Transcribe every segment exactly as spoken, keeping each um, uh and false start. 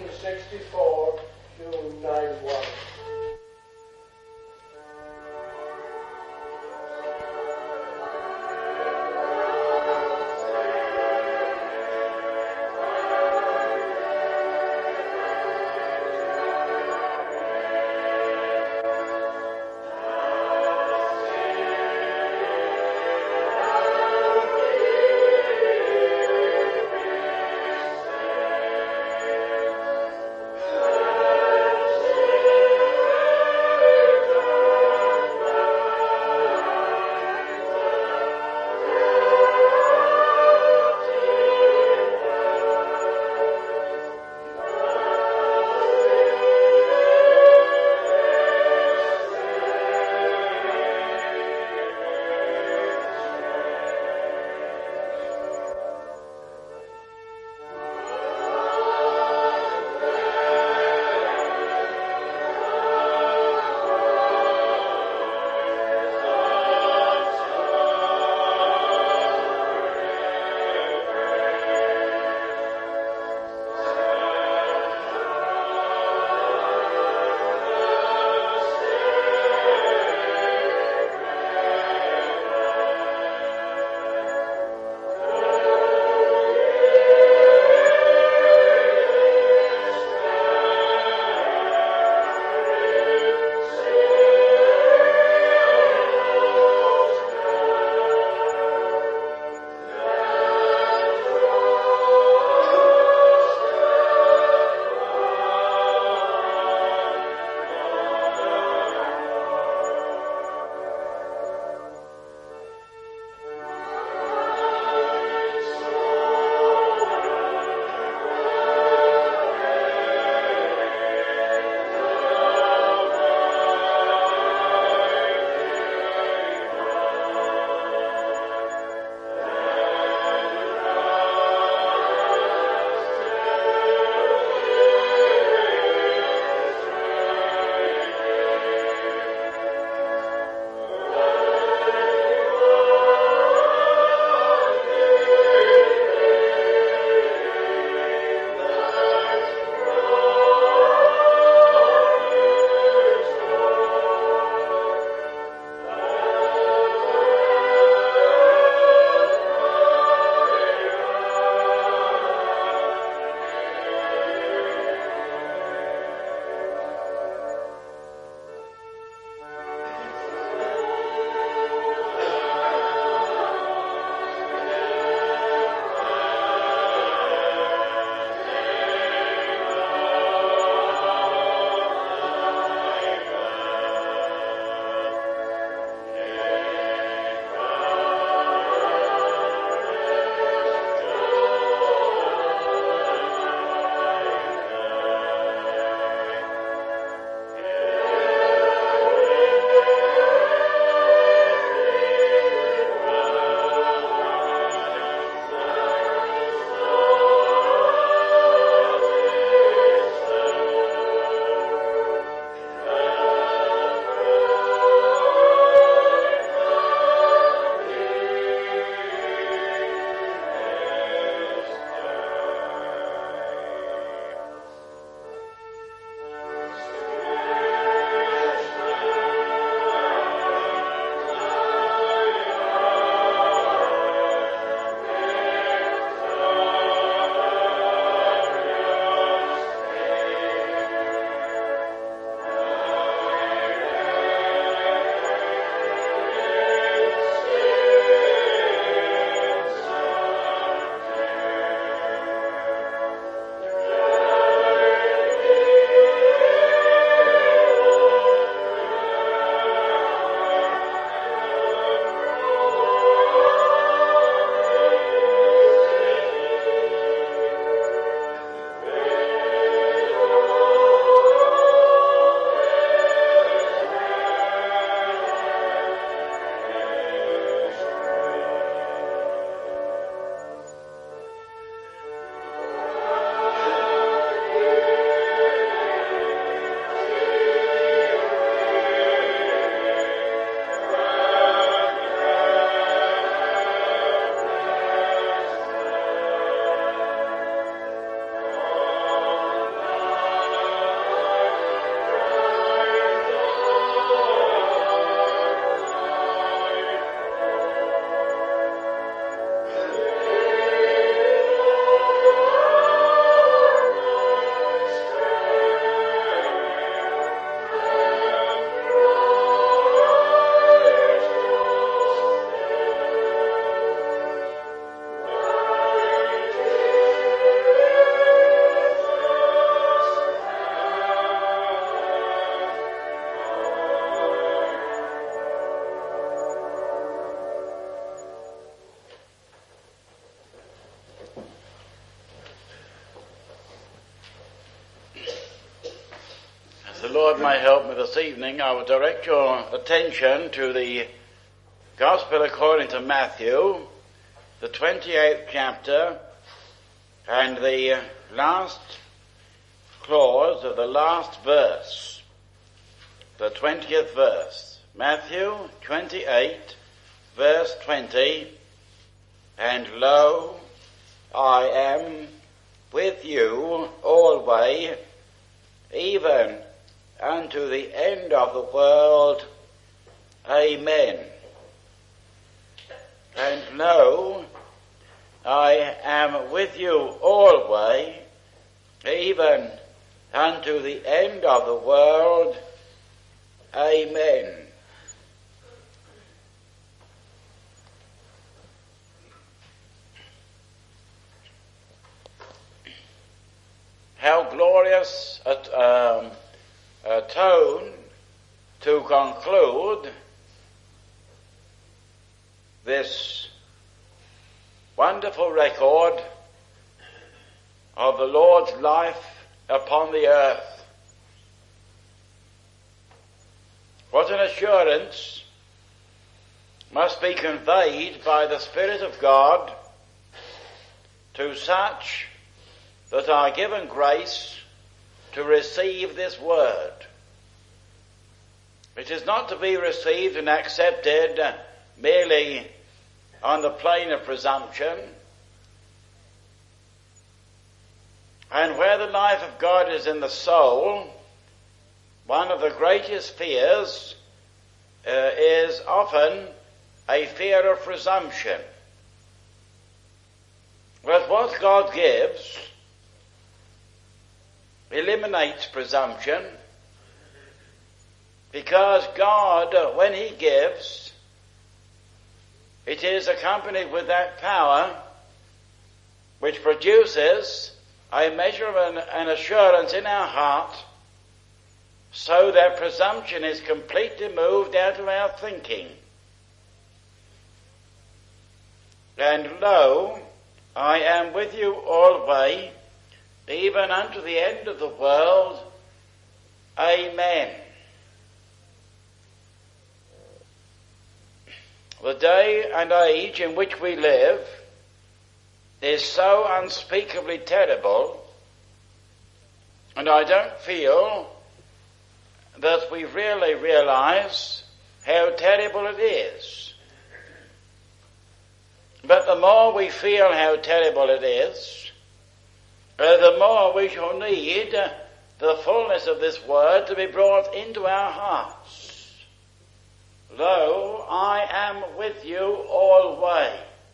sixty-four to nine one. Thank the Lord may help me this evening, I will direct your attention to the Gospel according to Matthew, the twenty-eighth chapter, and the last clause of the last verse, the twentieth verse. Matthew twenty-eight, verse twenty, and lo, I am with you always, even unto the end of the world. Amen. And lo, I am with you always, even unto the end of the world. Amen. How glorious a, um, a tone to conclude this wonderful record of the Lord's life upon the earth. What an assurance must be conveyed by the Spirit of God to such that are given grace to receive this word. It is not to be received and accepted merely on the plane of presumption. And where the life of God is in the soul, one of the greatest fears uh, is often a fear of presumption. But what God gives eliminates presumption, because God, when He gives, it is accompanied with that power which produces a measure of an, an assurance in our heart, so that presumption is completely moved out of our thinking. And lo, I am with you always, even unto the end of the world. Amen. The day and age in which we live is so unspeakably terrible, and I don't feel that we really realize how terrible it is. But the more we feel how terrible it is, Uh, the more we shall need uh, the fullness of this word to be brought into our hearts. Lo, I am with you always.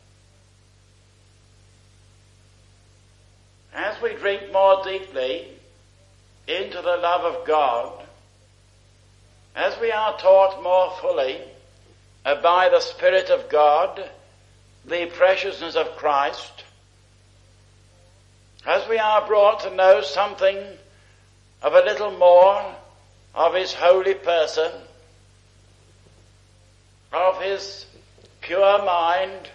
As we drink more deeply into the love of God, as we are taught more fully uh, by the Spirit of God the preciousness of Christ, as we are brought to know something of a little more of His holy person, of His pure mind,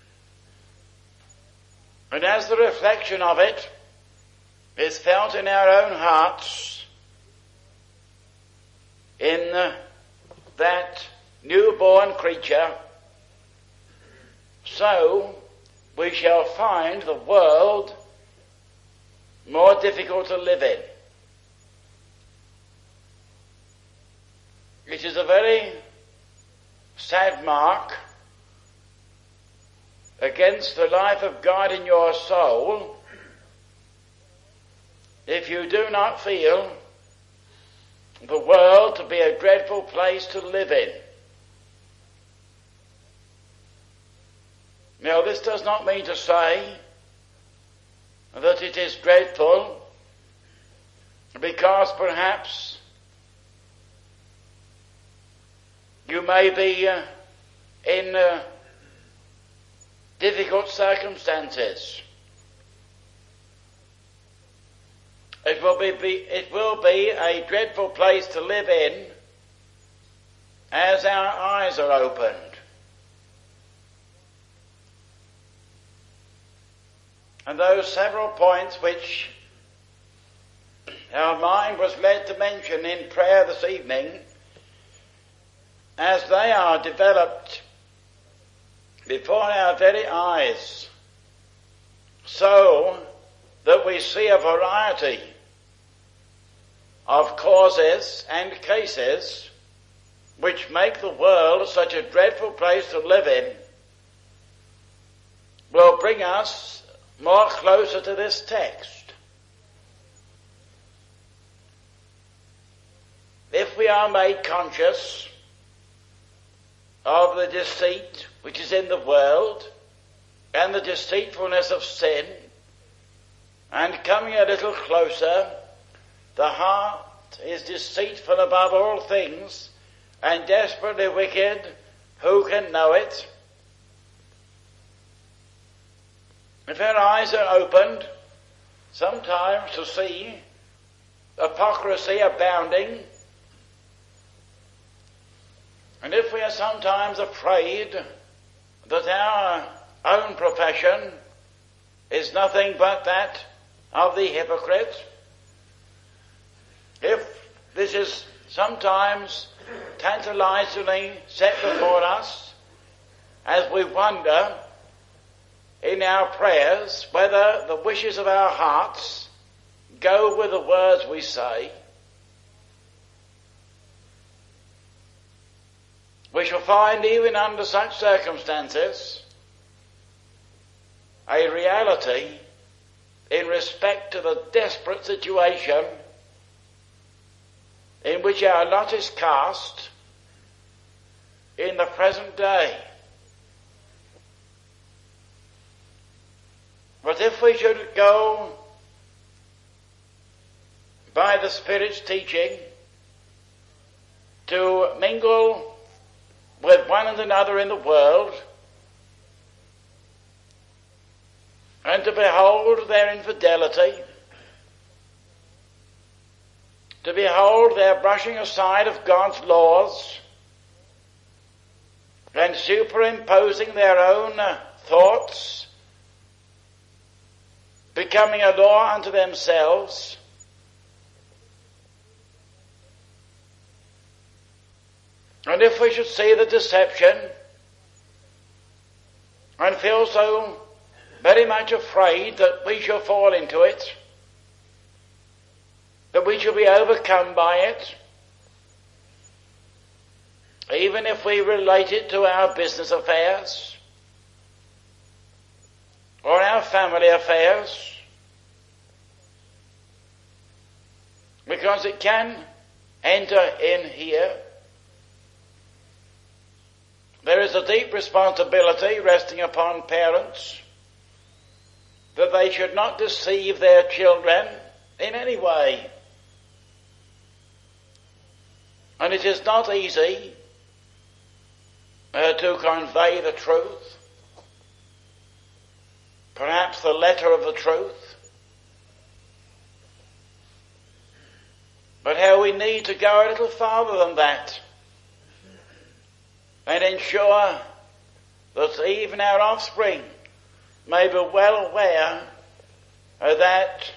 and as the reflection of it is felt in our own hearts, in uh, that newborn creature, so we shall find the world more difficult to live in. It is a very sad mark against the life of God in your soul if you do not feel the world to be a dreadful place to live in. Now, this does not mean to say that it is dreadful because perhaps you may be uh, in uh, difficult circumstances. It will be, be it will be a dreadful place to live in as our eyes are opened. And those several points which our mind was led to mention in prayer this evening, as they are developed before our very eyes, so that we see a variety of causes and cases which make the world such a dreadful place to live in, will bring us more closer to this text. If we are made conscious of the deceit which is in the world and the deceitfulness of sin, and coming a little closer, the heart is deceitful above all things and desperately wicked. Who can know it? If our eyes are opened sometimes to see hypocrisy abounding, and if we are sometimes afraid that our own profession is nothing but that of the hypocrite, if this is sometimes tantalizingly set before us, as we wonder in our prayers whether the wishes of our hearts go with the words we say, we shall find even under such circumstances a reality in respect to the desperate situation in which our lot is cast in the present day. But if we should go by the Spirit's teaching to mingle with one and another in the world, and to behold their infidelity, to behold their brushing aside of God's laws, and superimposing their own thoughts, becoming a law unto themselves, and if we should see the deception and feel so very much afraid that we shall fall into it, that we shall be overcome by it, even if we relate it to our business affairs or our family affairs, because it can enter in here. There is a deep responsibility resting upon parents that they should not deceive their children in any way. And it is not easy uh, to convey the truth, perhaps the letter of the truth, but how we need to go a little farther than that and ensure that even our offspring may be well aware uh, that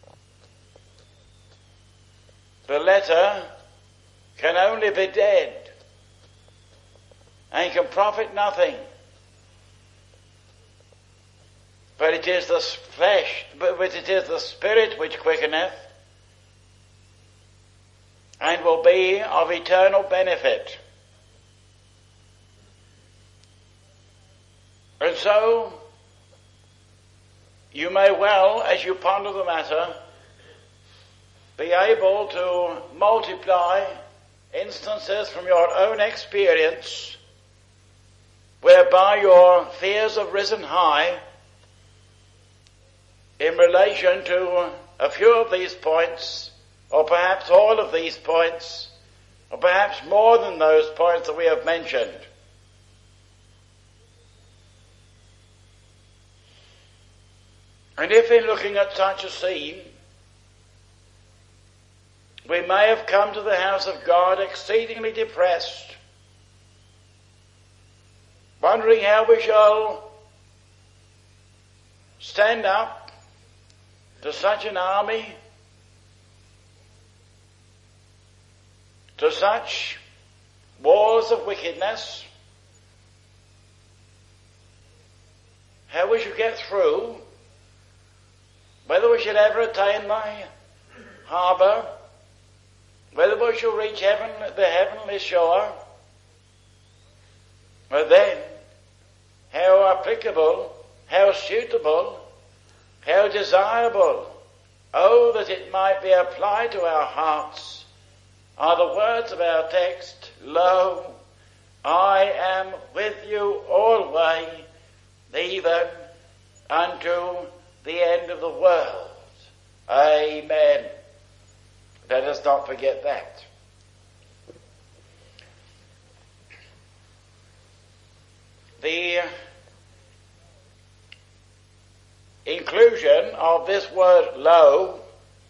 the letter can only be dead and can profit nothing. But it is the flesh, but it is the Spirit which quickeneth and will be of eternal benefit. And so, you may well, as you ponder the matter, be able to multiply instances from your own experience whereby your fears have risen high in relation to a few of these points, or perhaps all of these points, or perhaps more than those points that we have mentioned. And if in looking at such a scene, we may have come to the house of God exceedingly depressed, wondering how we shall stand up to such an army to such walls of wickedness, how we should get through, whether we should ever attain the harbour, whether we shall reach heaven, the heavenly shore, but then how applicable, how suitable, how desirable, oh, that it might be applied to our hearts, are the words of our text, Lo, I am with you always, even unto the end of the world. Amen. Let us not forget that. The inclusion of this word lo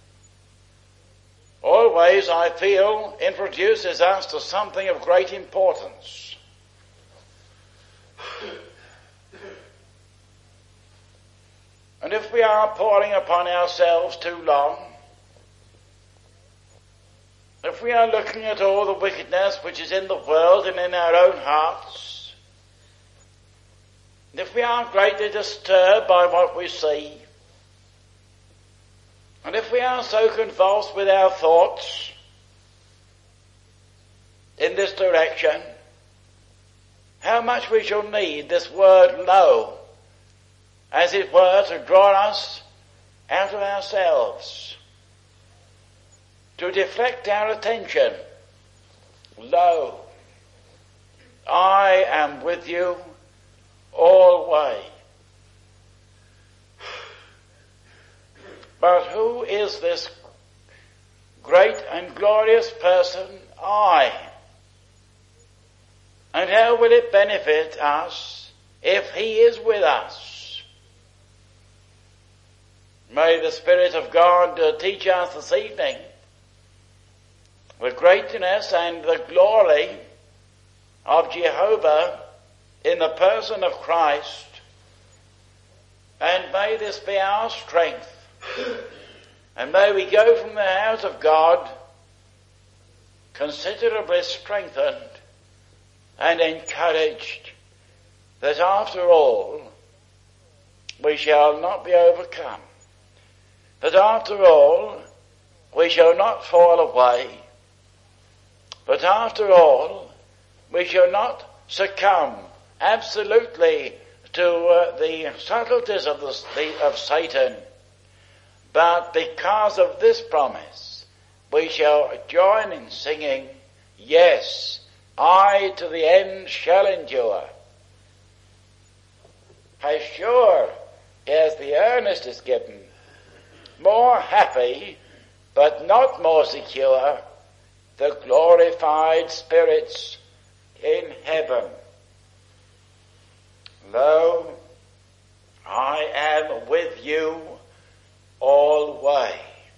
always, I feel, introduces us to something of great importance. And if we are pouring upon ourselves too long, if we are looking at all the wickedness which is in the world and in our own hearts, if we are greatly disturbed by what we see, and if we are so convulsed with our thoughts in this direction, how much we shall need this word lo, as it were, to draw us out of ourselves, to deflect our attention. Lo, I am with you always. But who is this great and glorious person, I? And how will it benefit us if he is with us? May the Spirit of God uh, teach us this evening the greatness and the glory of Jehovah in the person of Christ, and may this be our strength, and may we go from the house of God considerably strengthened and encouraged that after all we shall not be overcome, that after all we shall not fall away, but after all we shall not succumb absolutely to uh, the subtleties of, the, of Satan, but because of this promise we shall join in singing, yes, I to the end shall endure. As sure as the earnest is given, more happy, but not more secure, the glorified spirits in heaven. Lo, I am with you always.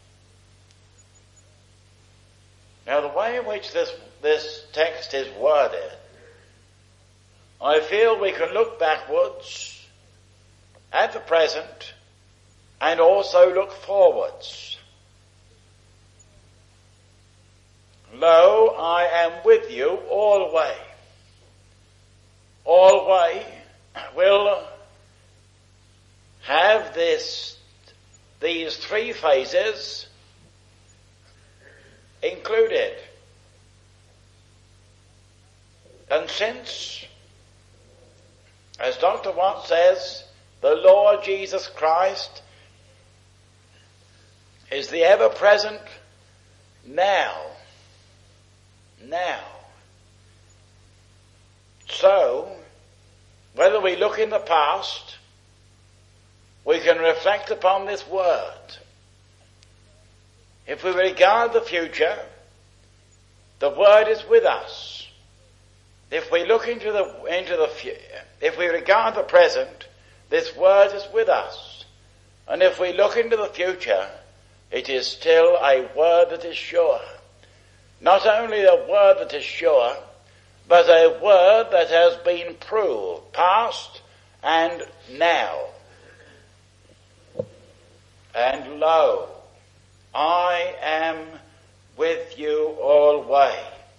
Now, the way in which this, this text is worded, I feel we can look backwards at the present and also look forwards. Lo, I am with you always. Always will have this, these three phases included. And since, as Doctor Watt says, the Lord Jesus Christ is the ever-present now, now. So, whether we look in the past, we can reflect upon this word. If we regard the future, the word is with us. If we look into the, into the, if we regard the present, this word is with us. And if we look into the future, it is still a word that is sure. Not only a word that is sure, but a word that has been proved, past and now. And lo, I am with you always.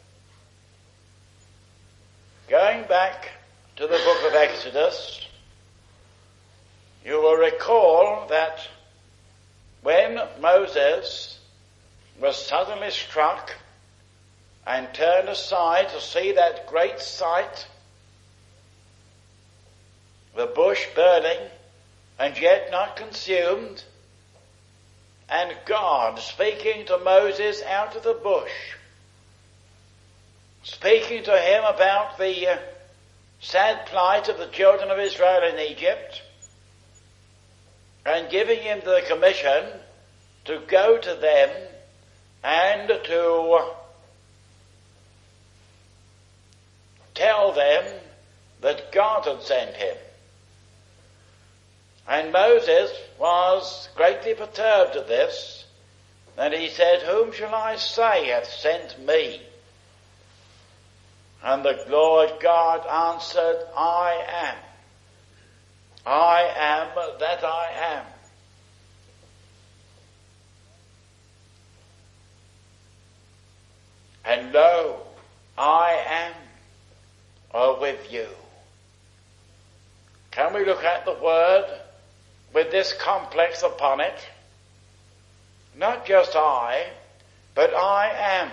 Going back to the book of Exodus, you will recall that when Moses was suddenly struck and turned aside to see that great sight, the bush burning and yet not consumed, and God speaking to Moses out of the bush, speaking to him about the uh, sad plight of the children of Israel in Egypt, and giving him the commission to go to them and to tell them that God had sent him. And Moses was greatly perturbed at this, and he said, "Whom shall I say hath sent me?" And the Lord God answered, "I am. I am that I am." And lo, I am are with you. Can we look at the word with this complex upon it? Not just I, but I am.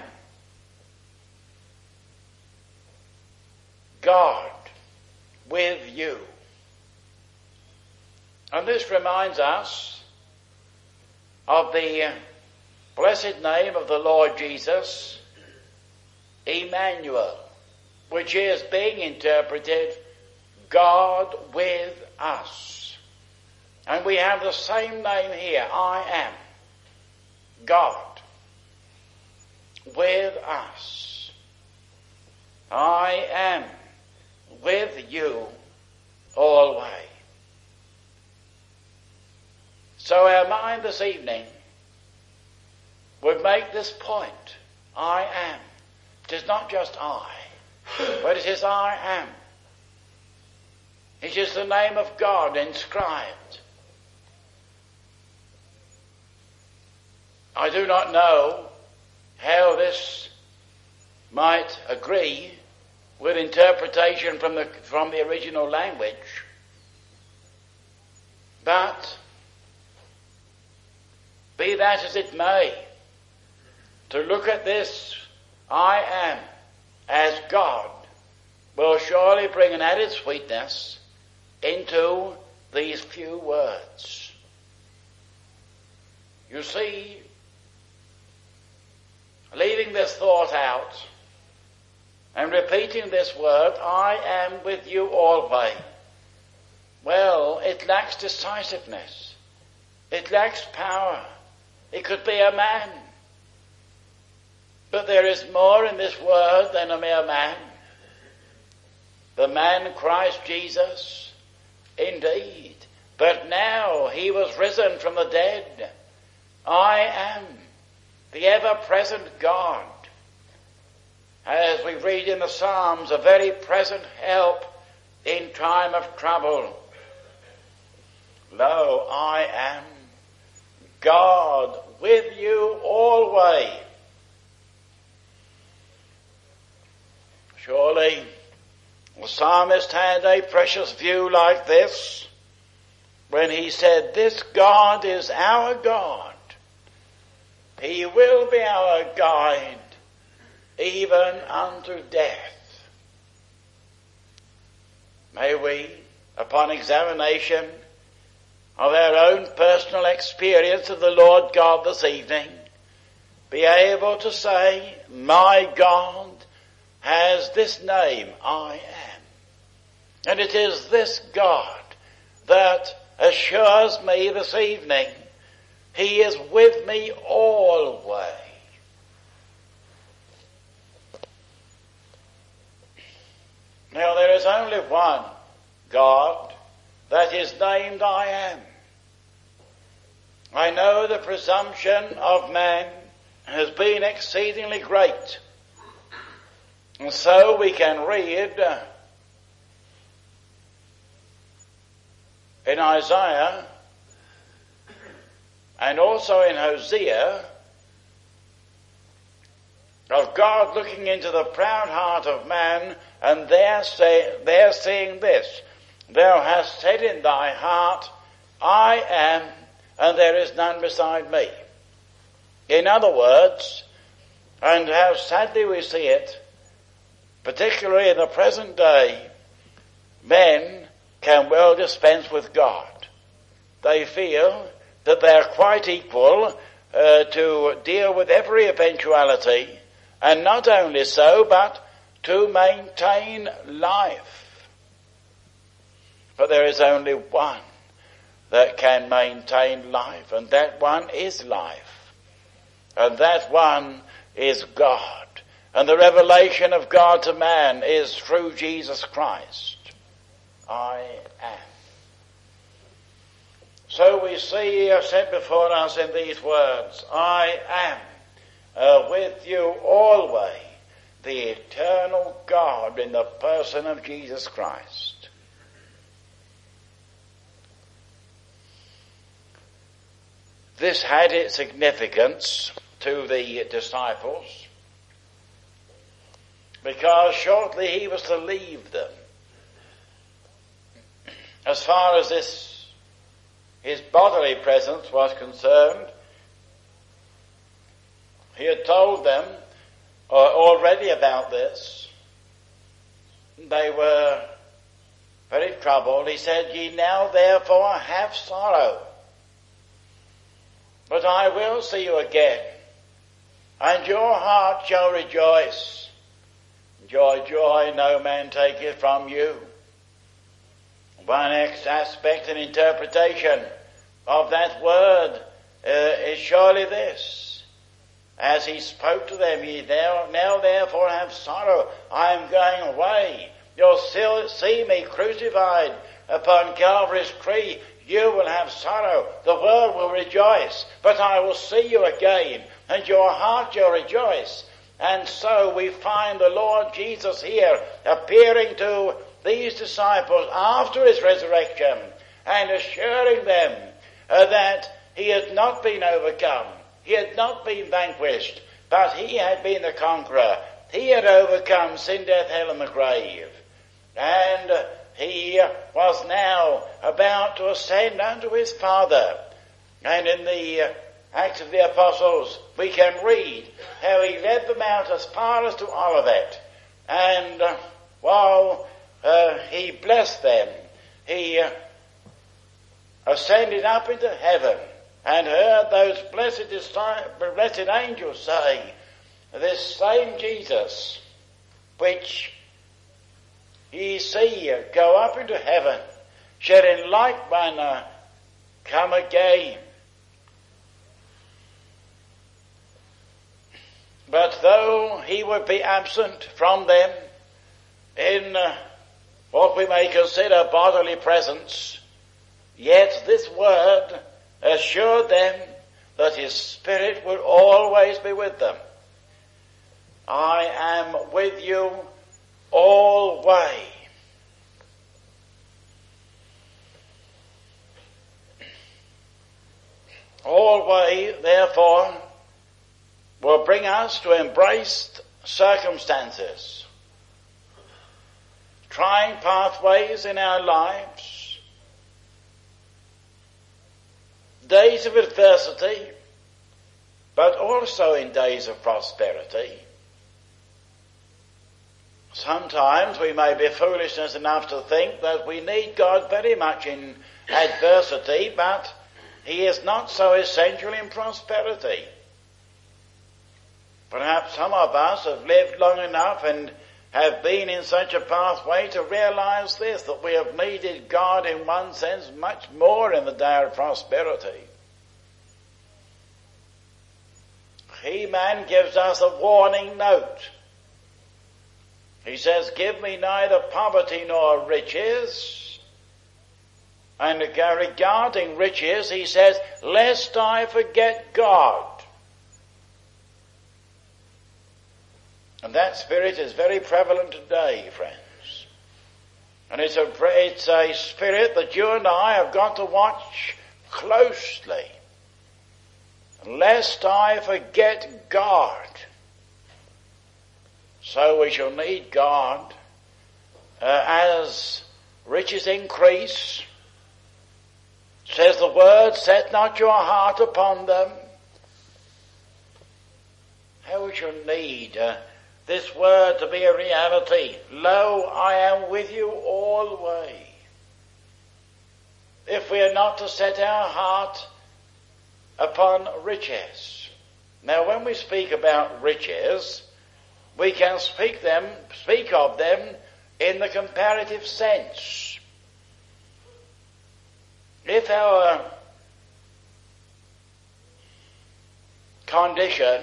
God with you. And this reminds us of the blessed name of the Lord Jesus, Emmanuel, which is being interpreted God with us. And we have the same name here, I am, God with us. I am with you always. So our mind this evening would make this point, I am. It is not just I, but it is I am. It is the name of God inscribed. I do not know how this might agree with interpretation from the, from the original language, but be that as it may, to look at this I am as God will surely bring an added sweetness into these few words. You see, leaving this thought out and repeating this word, I am with you always, well, it lacks decisiveness. It lacks power. It could be a man. But there is more in this word than a mere man. The man Christ Jesus, indeed. But now he was risen from the dead. I am the ever-present God. As we read in the Psalms, a very present help in time of trouble. Lo, I am God with you always. Surely the psalmist had a precious view like this when he said, this God is our God. He will be our guide even unto death. May we, upon examination of our own personal experience of the Lord God this evening, be able to say, my God has this name, I am. And it is this God that assures me this evening, he is with me always. Now there is only one God that is named I am. I know the presumption of man has been exceedingly great. And so we can read in Isaiah and also in Hosea of God looking into the proud heart of man, and there say, there seeing this, thou hast said in thy heart, I am, and there is none beside me. In other words, and how sadly we see it, particularly in the present day, men can well dispense with God. They feel that they are quite equal uh, to deal with every eventuality, and not only so, but to maintain life. But there is only one that can maintain life, and that one is life. And that one is God. And the revelation of God to man is through Jesus Christ. I am. So we see set before us in these words, I am uh, with you always, the eternal God in the person of Jesus Christ. This had its significance to the disciples, because shortly he was to leave them. As far as this, his bodily presence was concerned, he had told them uh, already about this. They were very troubled. He said, ye now therefore have sorrow, but I will see you again, and your heart shall rejoice. Joy, joy, no man taketh from you. One next aspect and interpretation of that word uh, is surely this. As he spoke to them, ye now, now therefore have sorrow. I am going away. You'll still see me crucified upon Calvary's tree. You will have sorrow. The world will rejoice. But I will see you again, and your heart shall rejoice. And so we find the Lord Jesus here appearing to these disciples after his resurrection and assuring them uh, that he had not been overcome. He had not been vanquished, but he had been the conqueror. He had overcome sin, death, hell, and the grave. And uh, he was now about to ascend unto his Father. And in the uh, Acts of the Apostles, we can read how he led them out as far as to Olivet. And uh, while uh, he blessed them, he uh, ascended up into heaven and heard those blessed, blessed angels say, this same Jesus, which ye see go up into heaven, shall in like manner come again. But though he would be absent from them in uh, what we may consider bodily presence, yet this word assured them that his Spirit would always be with them. I am with you always. Always, therefore, will bring us to embrace circumstances, trying pathways in our lives, days of adversity, but also in days of prosperity. Sometimes we may be foolishness enough to think that we need God very much in adversity, but he is not so essential in prosperity. Perhaps some of us have lived long enough and have been in such a pathway to realize this, that we have needed God in one sense much more in the day of prosperity. He-Man gives us a warning note. He says, give me neither poverty nor riches. And regarding riches, he says, lest I forget God. And that spirit is very prevalent today, friends. And it's a, it's a spirit that you and I have got to watch closely. Lest I forget God. so we shall need God uh, as riches increase. Says the word, set not your heart upon them. How we shall need uh, this word to be a reality. Lo, I am with you always. If we are not to set our heart upon riches. Now when we speak about riches, we can speak them, speak of them in the comparative sense. If our condition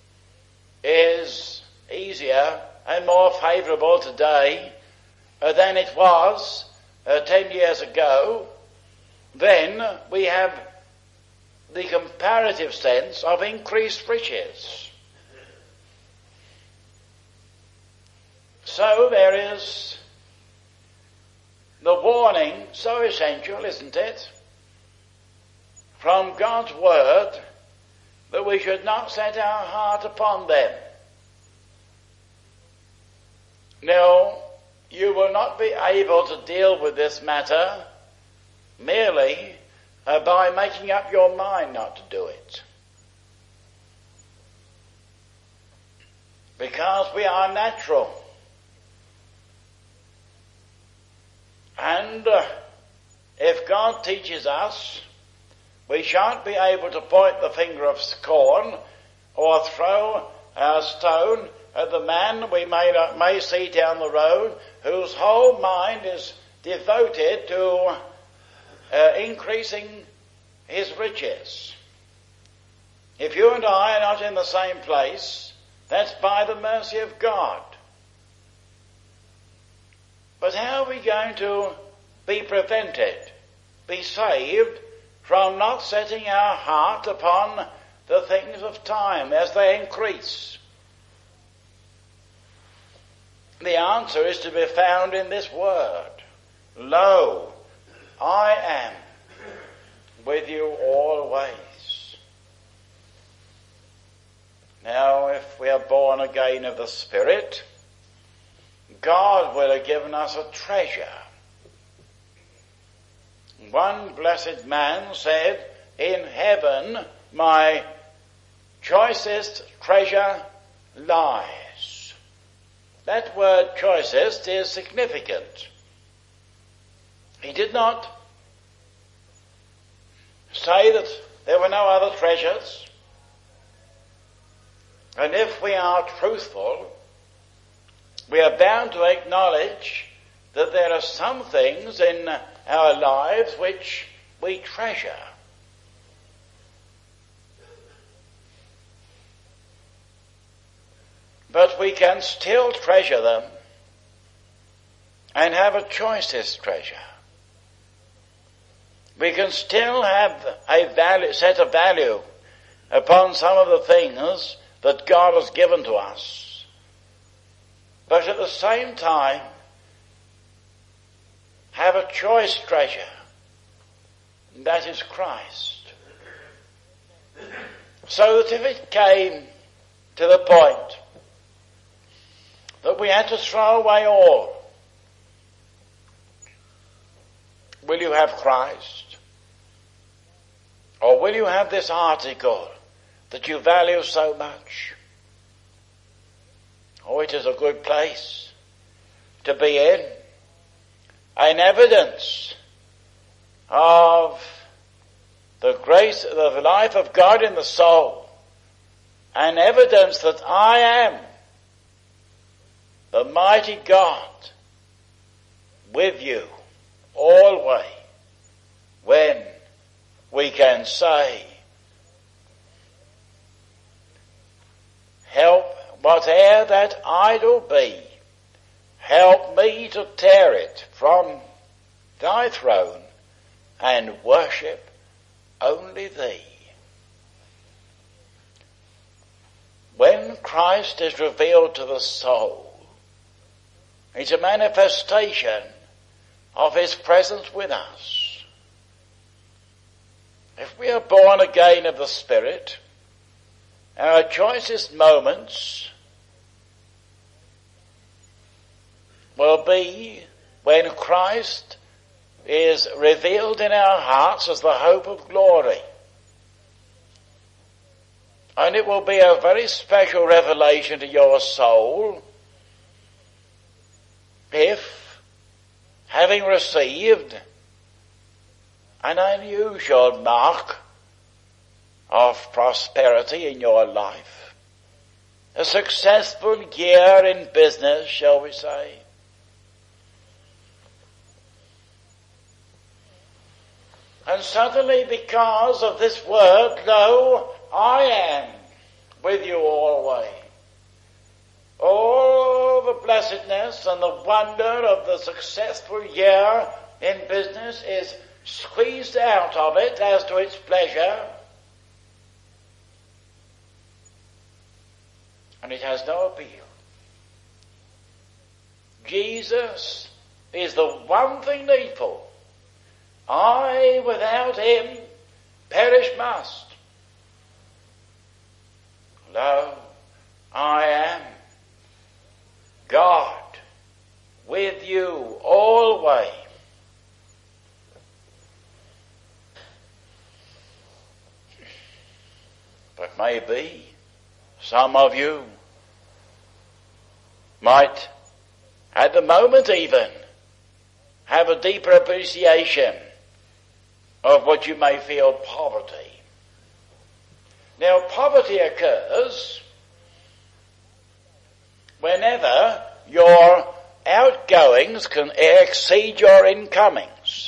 is easier and more favourable today uh, than it was uh, ten years ago, then we have the comparative sense of increased riches. So there is the warning, so essential, isn't it, from God's word, that we should not set our heart upon them. Now, you will not be able to deal with this matter merely uh, by making up your mind not to do it. Because we are natural. And uh, if God teaches us, we shan't be able to point the finger of scorn or throw a stone at the man we may, not, may see down the road whose whole mind is devoted to uh, increasing his riches. If you and I are not in the same place, that's by the mercy of God. But how are we going to be prevented, be saved from not setting our heart upon the things of time as they increase? The answer is to be found in this word. Lo, I am with you always. Now, if we are born again of the Spirit, God will have given us a treasure. One blessed man said, in heaven my choicest treasure lies. That word choicest is significant. He did not say that there were no other treasures. And if we are truthful, we are bound to acknowledge that there are some things in our lives which we treasure. But we can still treasure them and have a choicest treasure. We can still have a value, set a value upon some of the things that God has given to us. But at the same time, have a choice treasure, and that is Christ. So that if it came to the point that we had to throw away all, will you have Christ? Or will you have this article that you value so much? Oh, it is a good place to be in. An evidence of the grace, of the life of God in the soul. An evidence that I am the mighty God with you always, when we can say, help whate'er that idol be, help me to tear it from thy throne and worship only thee. When Christ is revealed to the soul, it's a manifestation of his presence with us. If we are born again of the Spirit, our choicest moments will be when Christ is revealed in our hearts as the hope of glory. And it will be a very special revelation to your soul if, having received an unusual mark of prosperity in your life, a successful year in business, shall we say, and suddenly because of this word, lo, I am with you always. All the blessedness and the wonder of the successful year in business is squeezed out of it as to its pleasure, and it has no appeal. Jesus is the one thing needful. I, without him, perish must. Lo, I am God with you always. But maybe some of you might, at the moment even, have a deeper appreciation of what you may feel poverty. Now, poverty occurs whenever your outgoings can exceed your incomings.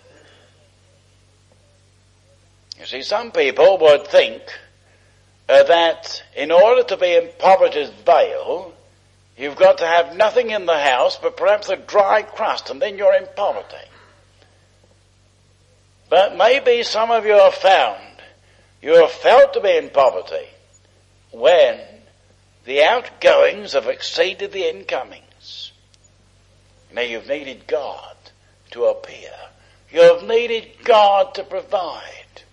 You see, some people would think uh, that in order to be in poverty's veil, you've got to have nothing in the house but perhaps a dry crust, and then you're in poverty. But maybe some of you have found you have felt to be in poverty when the outgoings have exceeded the incomings. Now you've needed God to appear. You have needed God to provide.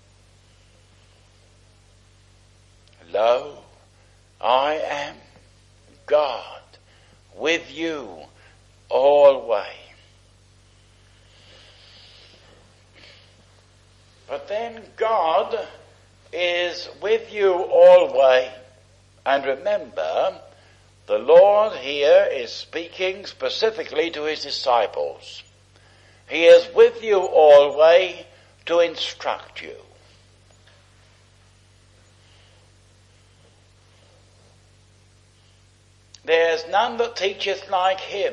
Lo, I am God with you always. But then God is with you always. And remember, the Lord here is speaking specifically to his disciples. He is with you always to instruct you. There is none that teacheth like him.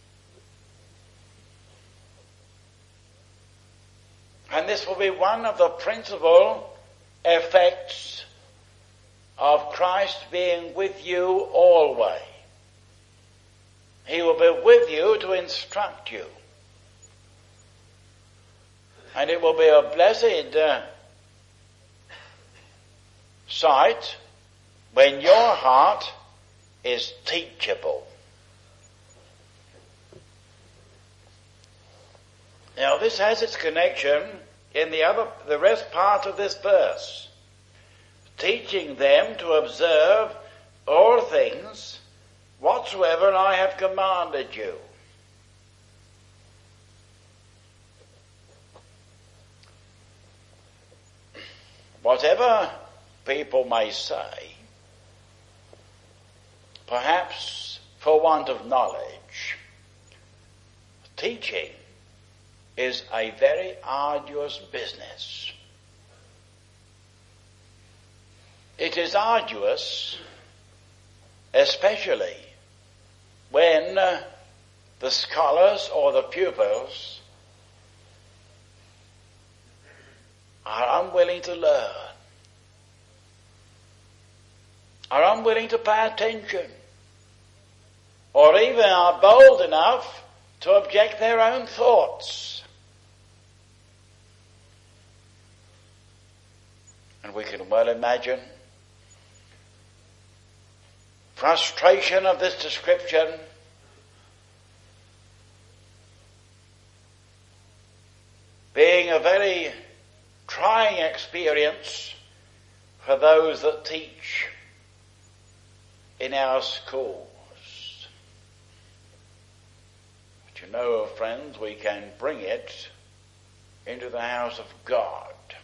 And this will be one of the principal effects of Christ being with you always. He will be with you to instruct you. And it will be a blessed uh, sight when your heart is teachable. Now this has its connection in the other, the rest part of this verse. Teaching them to observe all things whatsoever I have commanded you. Whatever people may say, perhaps for want of knowledge, teaching is a very arduous business. It is arduous, especially when uh, the scholars or the pupils are unwilling to learn, are unwilling to pay attention, or even are bold enough to object their own thoughts. And we can well imagine frustration of this description being a very trying experience for those that teach in our schools. But you know, friends, we can bring it into the house of God.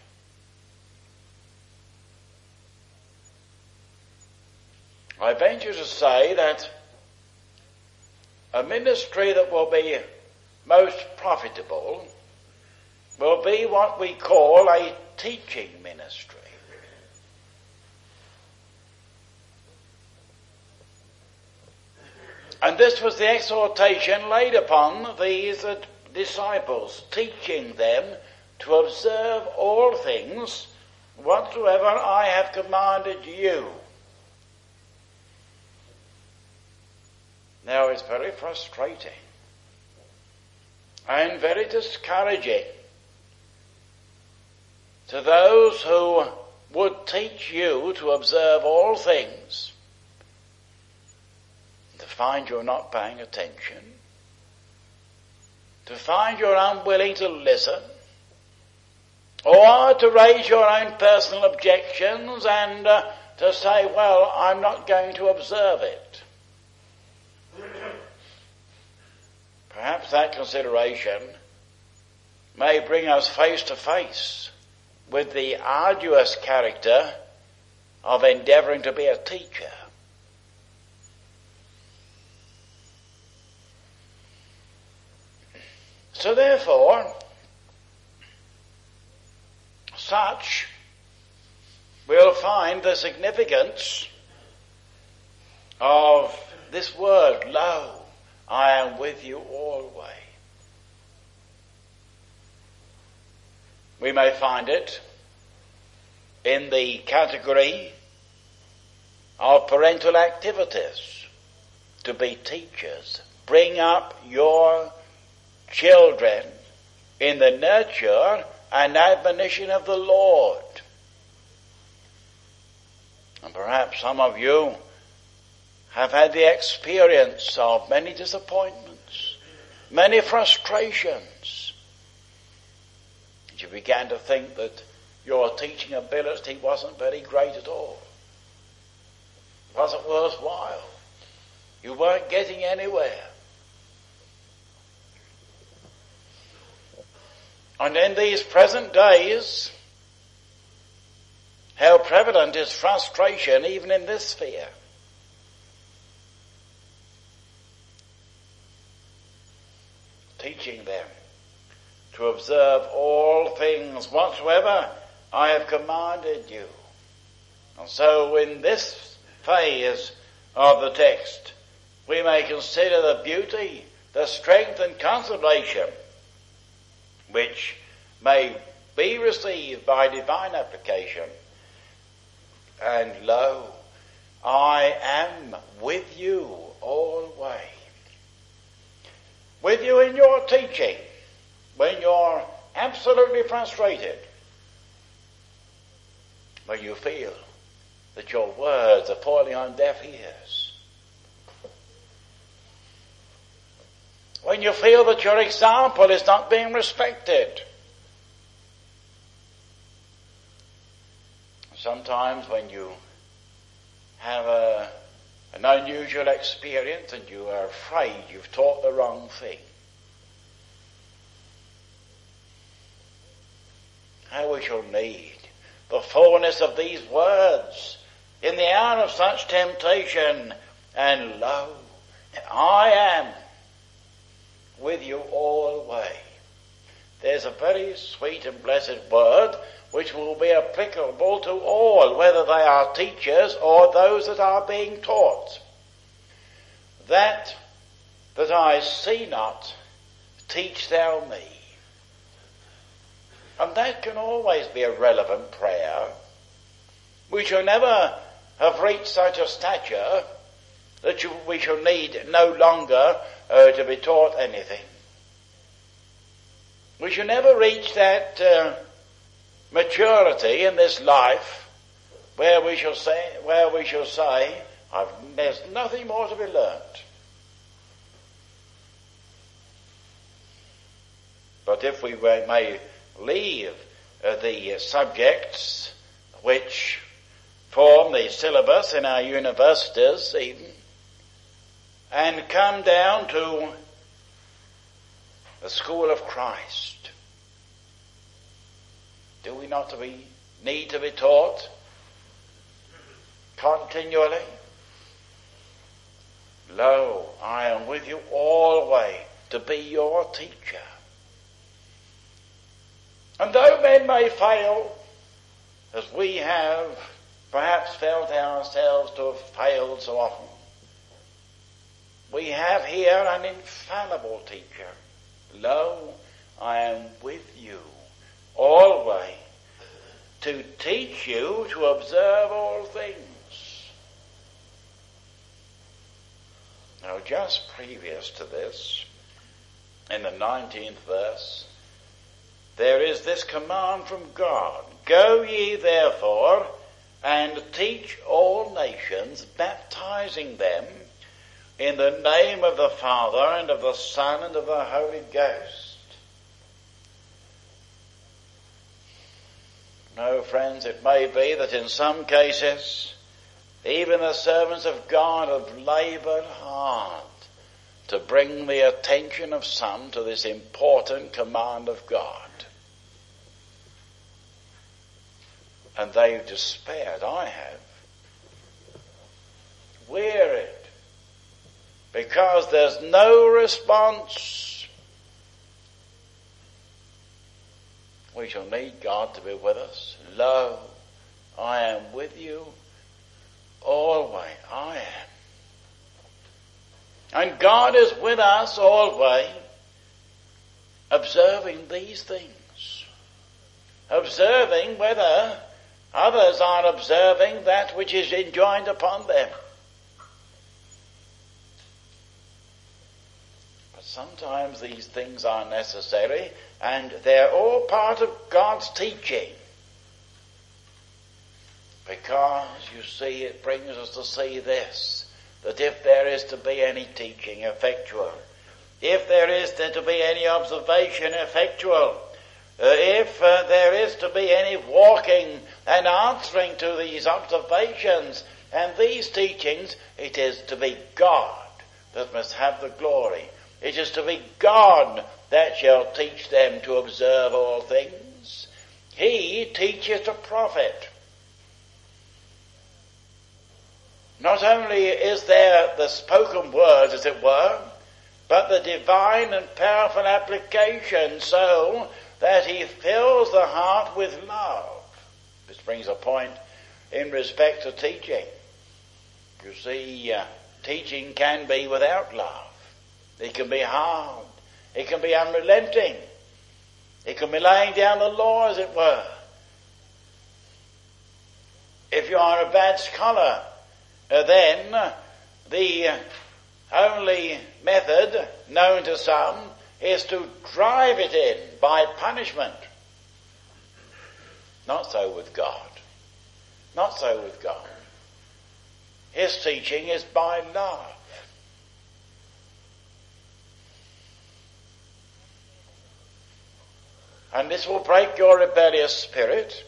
I venture to say that a ministry that will be most profitable will be what we call a teaching ministry. And this was the exhortation laid upon these disciples, teaching them to observe all things whatsoever I have commanded you. Now it's very frustrating and very discouraging to those who would teach you to observe all things, to find you're not paying attention, to find you're unwilling to listen, or to raise your own personal objections and uh, to say, well, I'm not going to observe it. Perhaps that consideration may bring us face to face with the arduous character of endeavouring to be a teacher. So therefore, such will find the significance of this word, lo, I am with you always. We may find it in the category of parental activities, to be teachers. Bring up your children in the nurture and admonition of the Lord. And perhaps some of you have had the experience of many disappointments, many frustrations. And you began to think that your teaching ability wasn't very great at all. It wasn't worthwhile. You weren't getting anywhere. And in these present days, how prevalent is frustration even in this sphere. Teaching them to observe all things whatsoever I have commanded you. And so in this phase of the text, we may consider the beauty, the strength and consolation which may be received by divine application. And lo, I am with you always. With you in your teaching, when you're absolutely frustrated, when you feel that your words are falling on deaf ears, when you feel that your example is not being respected. Sometimes when you have a, an unusual experience and you are afraid you've taught the wrong thing. How we shall need the fullness of these words in the hour of such temptation. And lo, I am with you always. There's a very sweet and blessed word which will be applicable to all, whether they are teachers or those that are being taught. That that I see not, teach thou me. And that can always be a relevant prayer. We shall never have reached such a stature that you, we shall need no longer uh, to be taught anything. We shall never reach that uh, maturity in this life where we shall say, where we shall say, I've, there's nothing more to be learnt. But if we may leave uh, the subjects which form the syllabus in our universities even, and come down to the school of Christ. Do we not to be, need to be taught continually? Lo, I am with you always to be your teacher. And though men may fail, as we have perhaps felt ourselves to have failed so often, we have here an infallible teacher. Lo, I am with you always to teach you to observe all things. Now, just previous to this, in the nineteenth verse, there is this command from God: Go ye therefore and teach all nations, baptizing them in the name of the Father and of the Son and of the Holy Ghost. No, friends, it may be that in some cases even the servants of God have laboured hard to bring the attention of some to this important command of God. And they've despaired. I have. Wearied. Because there's no response. We shall need God to be with us. Lo, I am with you always. I am. And God is with us always, observing these things. Observing whether others are observing that which is enjoined upon them. But sometimes these things are necessary, and they're all part of God's teaching. Because, you see, it brings us to see this, that if there is to be any teaching effectual, if there is to be any observation effectual, uh, if uh, there is to be any walking and answering to these observations and these teachings, it is to be God that must have the glory. It is to be God that shall teach them to observe all things. He teacheth a prophet. Not only is there the spoken word, as it were, but the divine and powerful application, so that he fills the heart with love. This brings a point in respect to teaching. You see, uh, teaching can be without love. It can be hard. It can be unrelenting. It can be laying down the law, as it were. If you are a bad scholar, Uh, then uh, the uh, only method known to some is to drive it in by punishment. Not so with God. Not so with God. His teaching is by love. And this will break your rebellious spirit.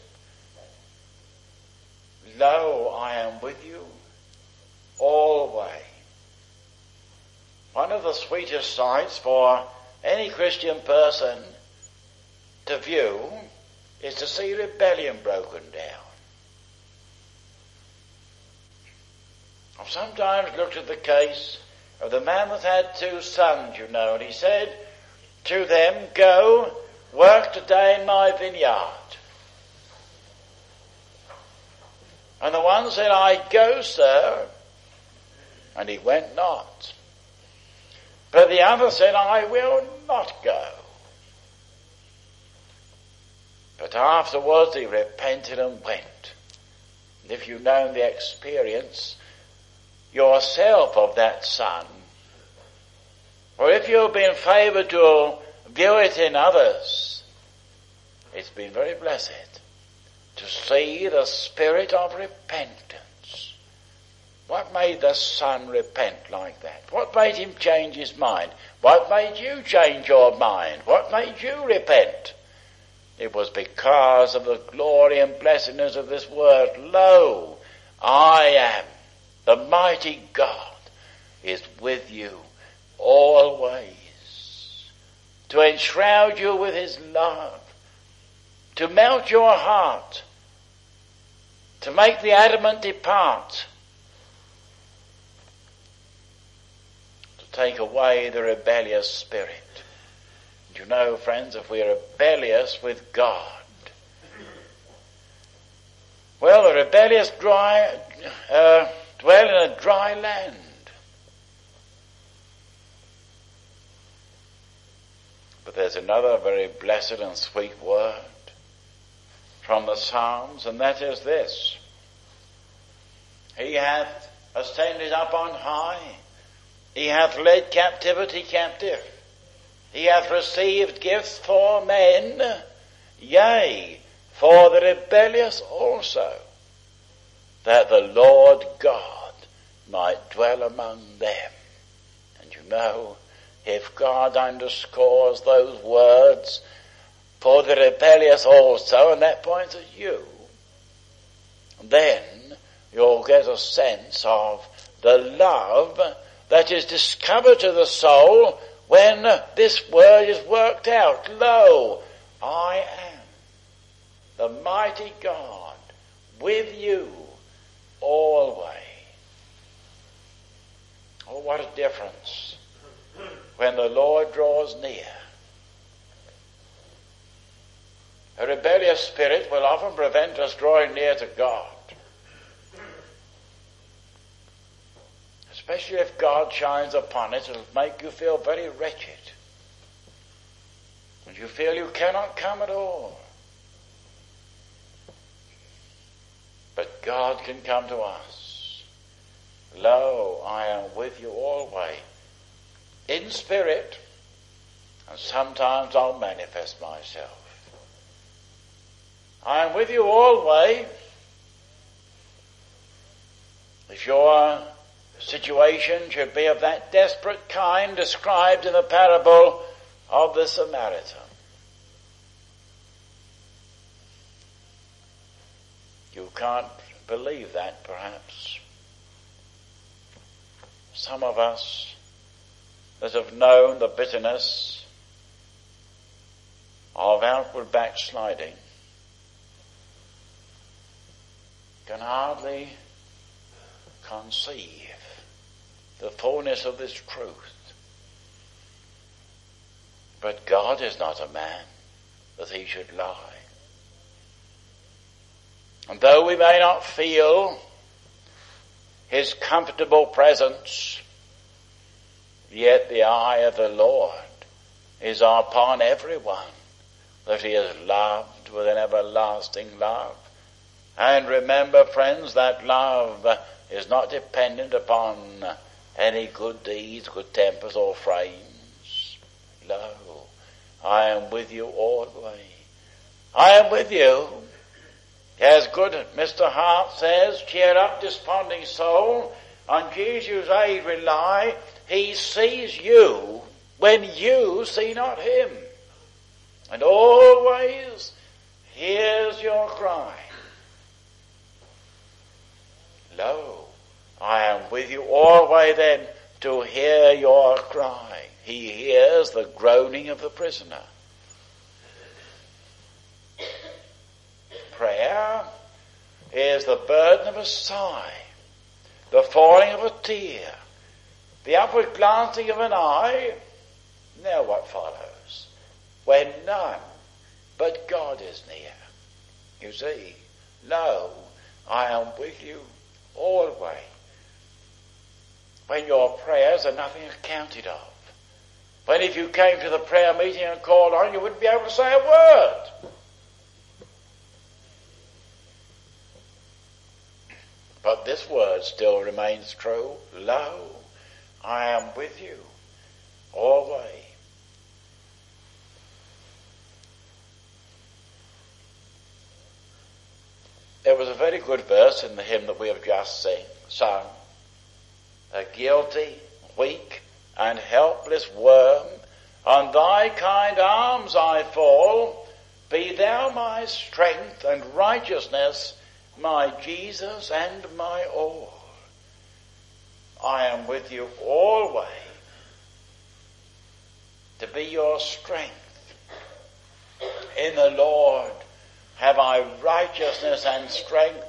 Lo, I am with you always. One of the sweetest sights for any Christian person to view is to see rebellion broken down. I've sometimes looked at the case of the man that had two sons, you know, and he said to them, Go, work today in my vineyard. And the one said, I go, sir. And he went not. But the other said, I will not go. But afterwards he repented and went. And if you've known the experience yourself of that son, or if you've been favoured to view it in others, it's been very blessed to see the spirit of repentance. What made the son repent like that? What made him change his mind? What made you change your mind? What made you repent? It was because of the glory and blessedness of this word. Lo, I am, the mighty God is with you always. to enshroud you with his love, to melt your heart, to make the adamant depart, to take away the rebellious spirit. You know, friends, if we are rebellious with God, well, the rebellious dry, uh, dwell in a dry land. But there's another very blessed and sweet word from the Psalms, and that is this: He hath ascended up on high, he hath led captivity captive, he hath received gifts for men, yea, for the rebellious also, that the Lord God might dwell among them. And you know, if God underscores those words, for the rebellious also, and that points at you, then you'll get a sense of the love that is discovered to the soul when this word is worked out. Lo, I am the mighty God with you always. Oh, what a difference when the Lord draws near. A rebellious spirit will often prevent us drawing near to God. Especially if God shines upon it, it'll make you feel very wretched. And you feel you cannot come at all. But God can come to us. Lo, I am with you always, in spirit, and sometimes I'll manifest myself. I am with you always. If your situation should be of that desperate kind described in the parable of the Samaritan, you can't believe that, perhaps. Some of us that have known the bitterness of outward backsliding can hardly conceive the fullness of this truth. But God is not a man that he should lie. And though we may not feel his comfortable presence, yet the eye of the Lord is upon everyone that he has loved with an everlasting love. And remember, friends, that love is not dependent upon any good deeds, good tempers or frames. Lo, I am with you always. I am with you. As good Mister Hart says, cheer up, desponding soul, on Jesus' aid rely. He sees you when you see not him, and always hears your cry. Lo, I am with you always then to hear your cry. He hears the groaning of the prisoner. Prayer is the burden of a sigh, the falling of a tear, the upward glancing of an eye. Now what follows? When none but God is near. You see, lo, I am with you always. When your prayers are nothing accounted of. When if you came to the prayer meeting and called on, you wouldn't be able to say a word. But this word still remains true. Lo, I am with you always. There was a very good verse in the hymn that we have just sing, sung. A guilty, weak, and helpless worm, on thy kind arms I fall. Be thou my strength and righteousness, my Jesus and my all. I am with you always. To be your strength. In the Lord have I righteousness and strength.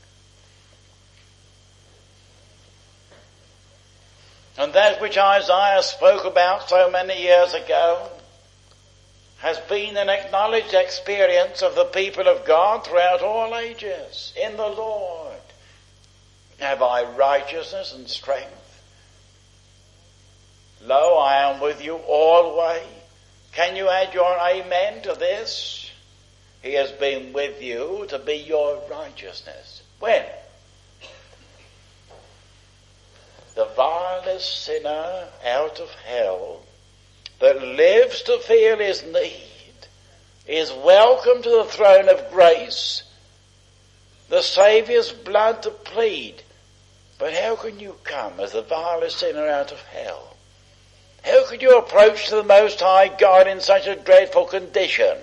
And that which Isaiah spoke about so many years ago has been an acknowledged experience of the people of God throughout all ages. In the Lord have I righteousness and strength. Lo, I am with you always. Can you add your amen to this? He has been with you to be your righteousness. When? The vilest sinner out of hell that lives to feel his need is welcome to the throne of grace, the Saviour's blood to plead. But how can you come as the vilest sinner out of hell? How could you approach the Most High God in such a dreadful condition?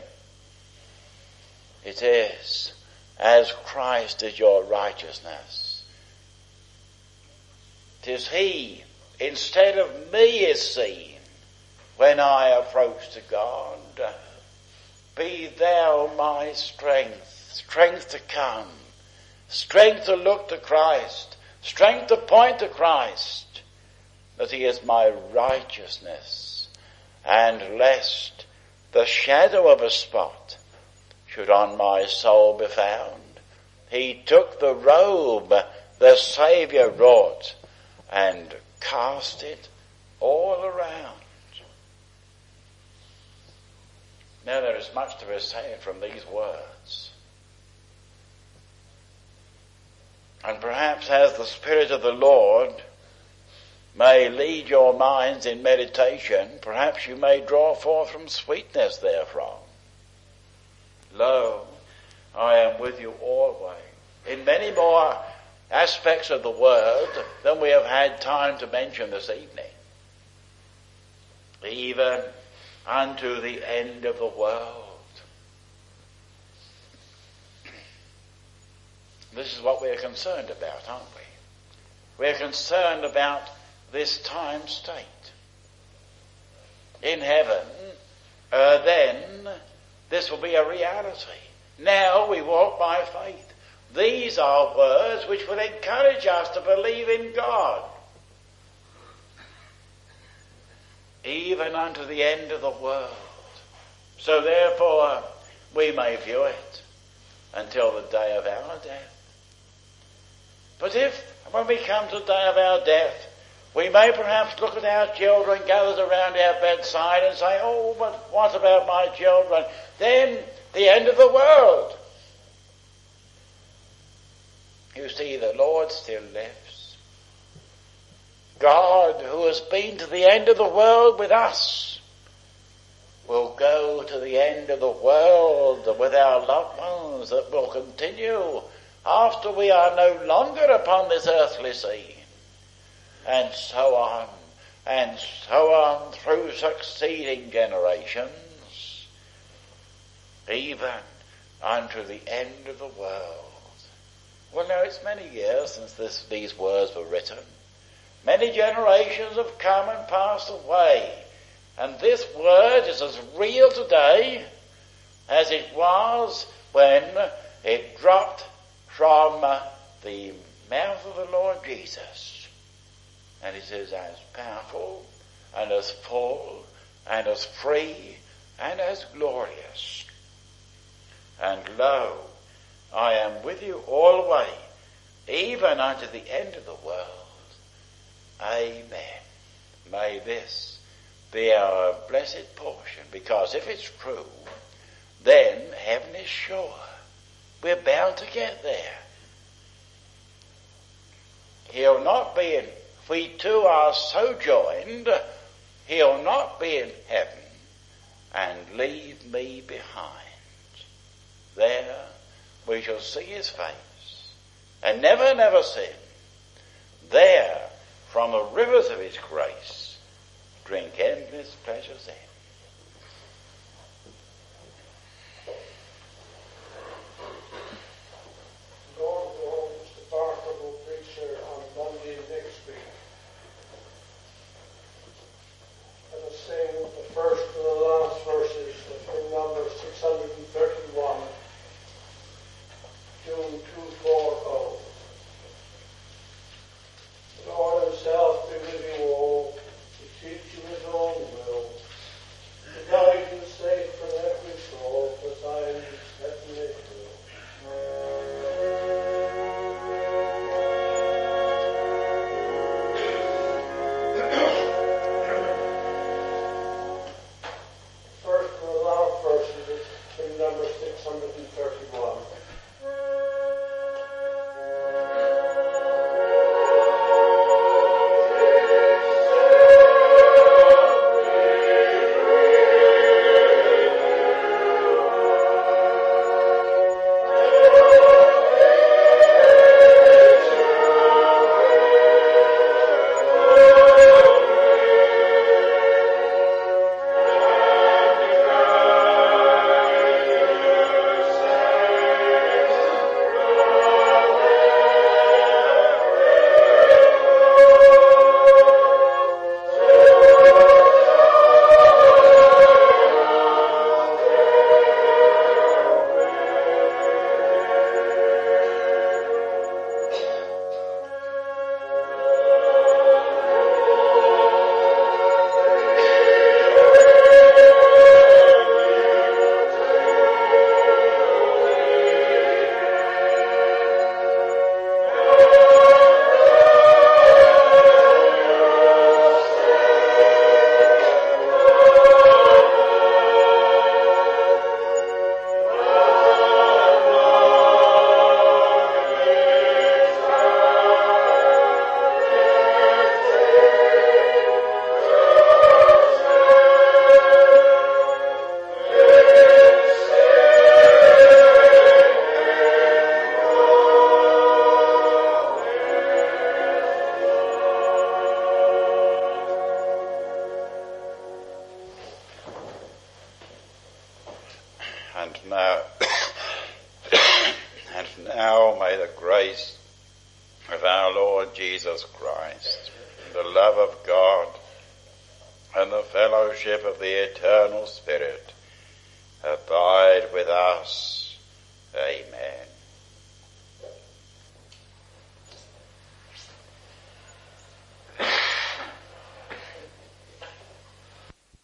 It is as Christ is your righteousness. It is He, instead of me, is seen when I approach to God. Be thou my strength, strength to come, strength to look to Christ, strength to point to Christ, that He is my righteousness, and lest the shadow of a spot should on my soul be found, He took the robe the Saviour wrought and cast it all around. Now there is much to be said from these words. And perhaps as the Spirit of the Lord may lead your minds in meditation, perhaps you may draw forth from sweetness therefrom. Lo, I am with you always. In many more aspects of the word than we have had time to mention this evening. Even unto the end of the world. This is what we are concerned about, aren't we? We are concerned about this time state. In heaven, uh, then, this will be a reality. Now we walk by faith. These are words which will encourage us to believe in God. Even unto the end of the world. So therefore, we may view it until the day of our death. But if, when we come to the day of our death, we may perhaps look at our children gathered around our bedside and say, oh, but what about my children? Then, the end of the world. You see, the Lord still lives. God, who has been to the end of the world with us, will go to the end of the world with our loved ones that will continue after we are no longer upon this earthly scene. And so on, and so on through succeeding generations, even unto the end of the world. Well, now it's many years since this, these words were written. Many generations have come and passed away. And this word is as real today as it was when it dropped from the mouth of the Lord Jesus. And it is as powerful and as full and as free and as glorious. And lo, I am with you always, even unto the end of the world. Amen. May this be our blessed portion, because if it's true, then heaven is sure. We're bound to get there. He'll not be in, if we two are so joined, He'll not be in heaven and leave me behind. There we shall see His face and never, never sin. There, from the rivers of His grace, drink endless pleasures in. Lord, Lord, Mister Barker will preach here on Monday next week. Let us sing the first And now, and now may the grace of our Lord Jesus Christ, the love of God, and the fellowship of the eternal Spirit abide with us. Amen.